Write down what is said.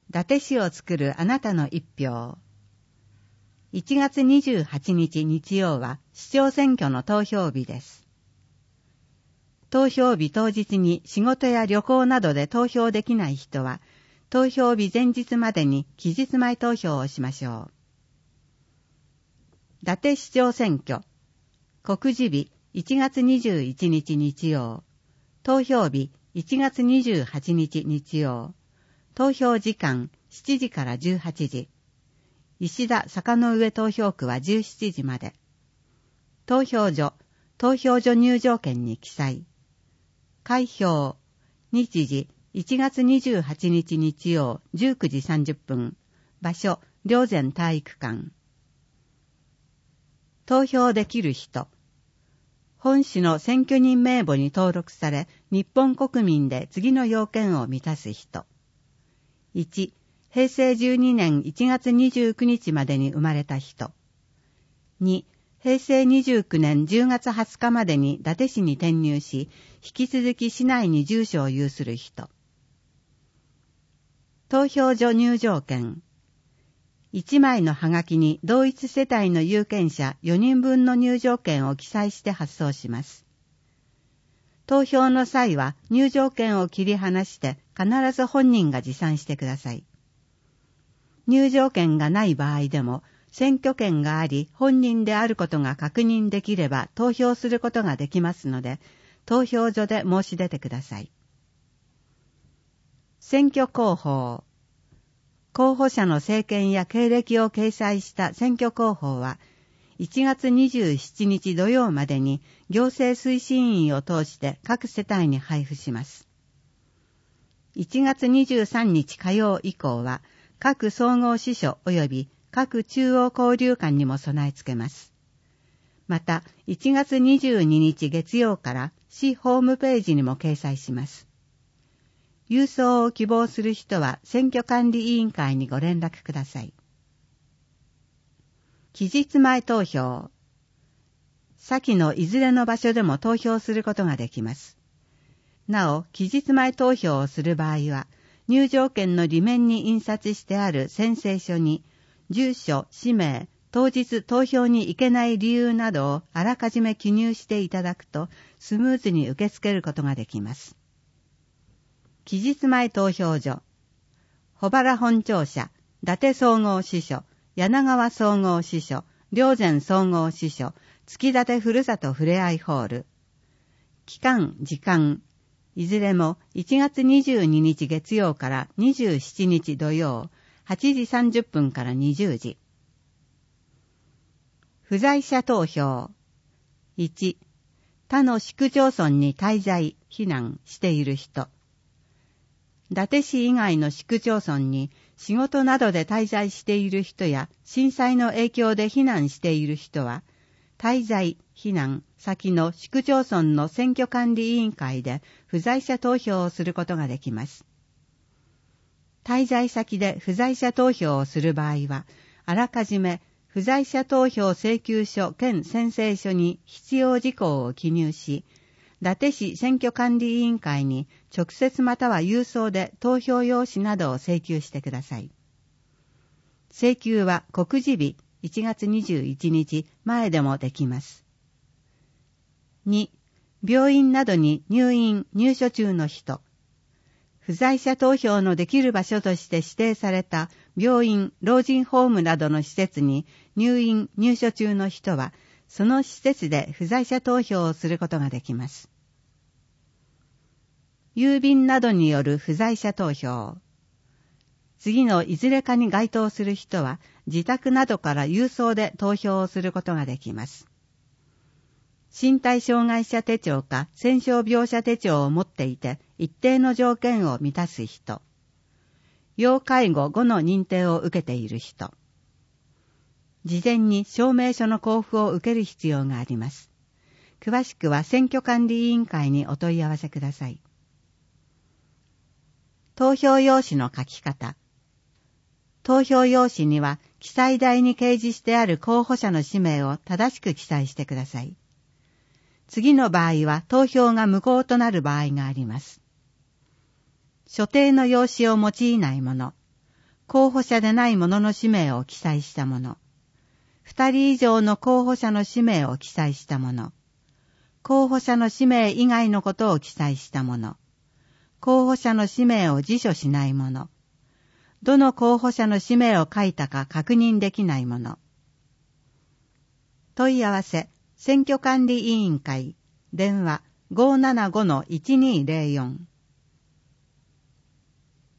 伊達市を作るあなたの一票。1月28日日曜は市長選挙の投票日です。投票日当日に仕事や旅行などで投票できない人は、投票日前日までに期日前投票をしましょう。伊達市長選挙。告示日1月21日日曜。投票日1月28日日曜。投票時間7時から18時。石田坂の上投票区は17時まで。投票所入場券に記載。開票。日時1月28日日曜19時30分。場所、霊山体育館。投票できる人。本市の選挙人名簿に登録され、日本国民で次の要件を満たす人。1、平成12年1月29日までに生まれた人。2、平成29年10月20日までに伊達市に転入し、引き続き市内に住所を有する人。投票所入場券。1枚のはがきに同一世帯の有権者4人分の入場券を記載して発送します。投票の際は入場券を切り離して必ず本人が持参してください。入場券がない場合でも選挙権があり本人であることが確認できれば投票することができますので、投票所で申し出てください。選挙広報。候補者の政見や経歴を掲載した選挙広報は、1月27日土曜までに行政推進員を通して各世帯に配布します。1月23日火曜以降は、各総合支所及び各中央交流館にも備え付けます。また、1月22日月曜から市ホームページにも掲載します。郵送を希望する人は選挙管理委員会にご連絡ください。期日前投票。先のいずれの場所でも投票することができます。なお、期日前投票をする場合は、入場券の裏面に印刷してある宣誓書に、住所、氏名、当日投票に行けない理由などをあらかじめ記入していただくと、スムーズに受け付けることができます。期日前投票所。保原本庁舎、伊達総合支所、柳川総合支所、霊山総合支所、月立ふるさとふれあいホール。期間、時間。いずれも1月22日月曜から27日土曜、8時30分から20時。不在者投票。1、他の市区町村に滞在、避難している人。伊達市以外の市区町村に仕事などで滞在している人や震災の影響で避難している人は、滞在、避難先の市区町村の選挙管理委員会で不在者投票をすることができます。滞在先で不在者投票をする場合は、あらかじめ不在者投票請求書兼宣誓書に必要事項を記入し、伊達市選挙管理委員会に直接または郵送で投票用紙などを請求してください。請求は告示日1月21日前でもできます。2、病院などに入院・入所中の人。不在者投票のできる場所として指定された病院・老人ホームなどの施設に入院・入所中の人は、その施設で不在者投票をすることができます。郵便などによる不在者投票。次のいずれかに該当する人は、自宅などから郵送で投票をすることができます。身体障害者手帳か戦傷病者手帳を持っていて、一定の条件を満たす人。要介護5の認定を受けている人。事前に証明書の交付を受ける必要があります。詳しくは選挙管理委員会にお問い合わせください。投票用紙の書き方。投票用紙には記載台に掲示してある候補者の氏名を正しく記載してください。次の場合は投票が無効となる場合があります。所定の用紙を用いないもの。 候補者でない者の氏名を記載したもの、2人以上の候補者の氏名を記載したもの、候補者の氏名以外のことを記載したもの、候補者の氏名を辞書しないもの、どの候補者の氏名を書いたか確認できないもの。問い合わせ、選挙管理委員会、電話 575-1204